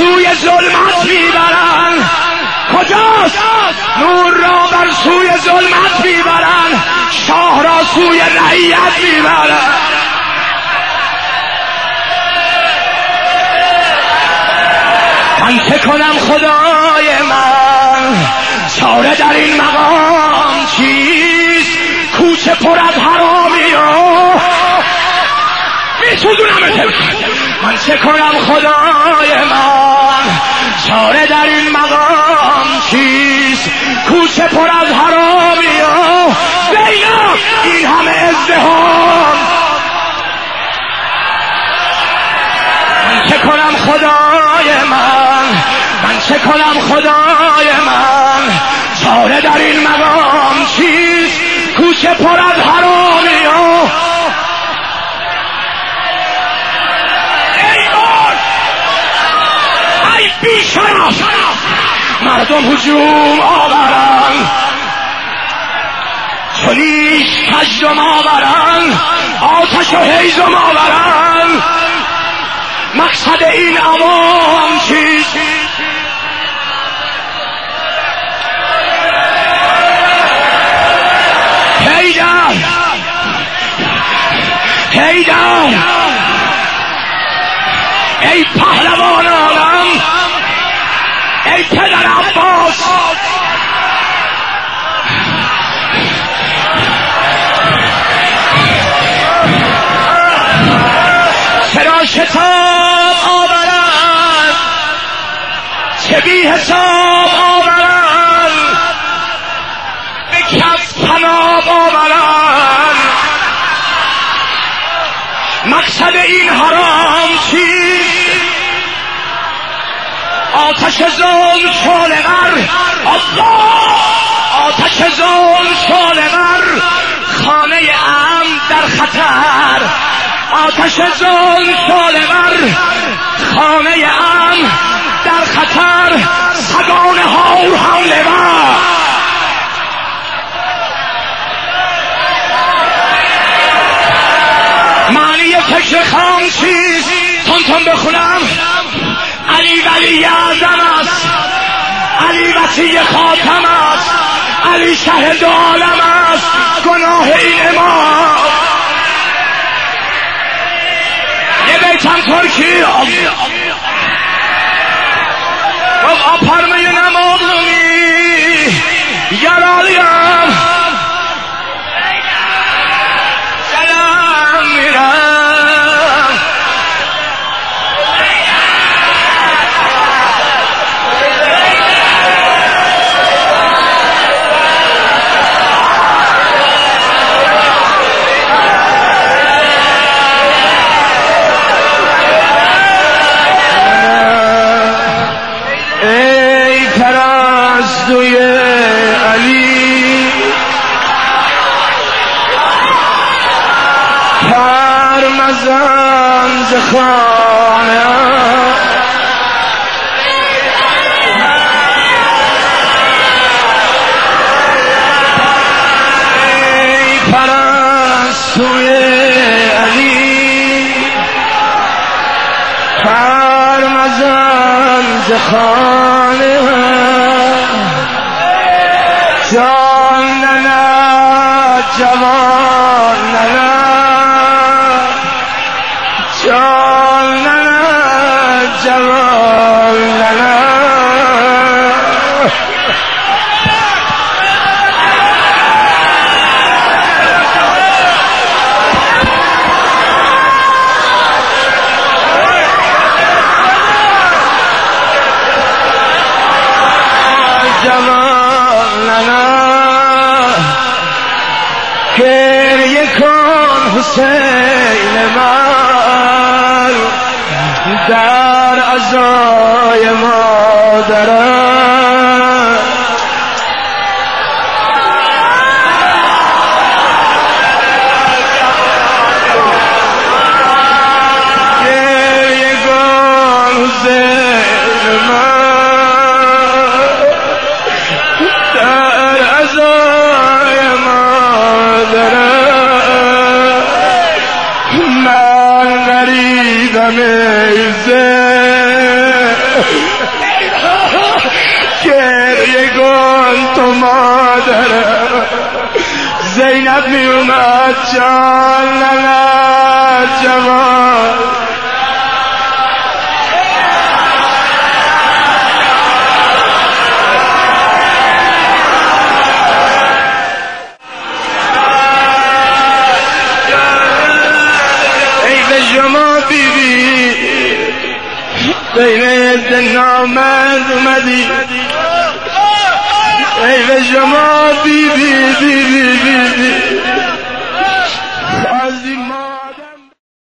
سوی ظلمت میبرند. کجاست نور را بر سوی ظلمت میبرند، شاه را سوی رعیت میبرند. من چه کنم خدای من، چاره در این مقام چیست؟ کوچه پر از حرامی و میسوزونم. من چه کنم خدای من، چاره در این مقام چیست؟ کوچه پر از حرامی و زینب این همه ازدحام. من چه کنم خدای من، من چه کنم خدای من، چاره در این مقام چیست؟ کوچه پر از حرامی و ای بیشرف مردم هجوم آورند، چلیش کجم آورند، آتش و هیزم آورند. مقصد این عوام چیست؟ حیدر حیدر ای پهلوان عالم، ای پدر عباس، چرا شتاب آورند، چه بی حساب آورند، به کس پناه آورند. مقصد این حرام چیست؟ آتش ظلم شعله‌ور، الله آتش ظلم شعله‌ور، خانه امن در خطر. آتش ظلم شعله‌ور، خانه امن در خطر. سگان هور حمله ور. معنی فکر خام چیست؟ تون بخونم. علی ولی اعظم است، علی وصی خاتم است، علی شهد عالم است. گناه این امام یه بیتم ترکی و آپرمه نماغمی یرالیم سلام میرم. پرستوی علی پرمزن ز خانه، ای پرستوی علی پرمزن ز خانه، جان نه جوان نه، جان نه جوان نه. گریه کن حسین من در عزای مادرم، گریه کن حسین من در عزای مادرم. من غریبم ای زن گریه کن تو مادرم زینب می اومد جان نه جوان ای به شما بیبی بین نامد اومدی ای به شما بیبی بیبی بیبی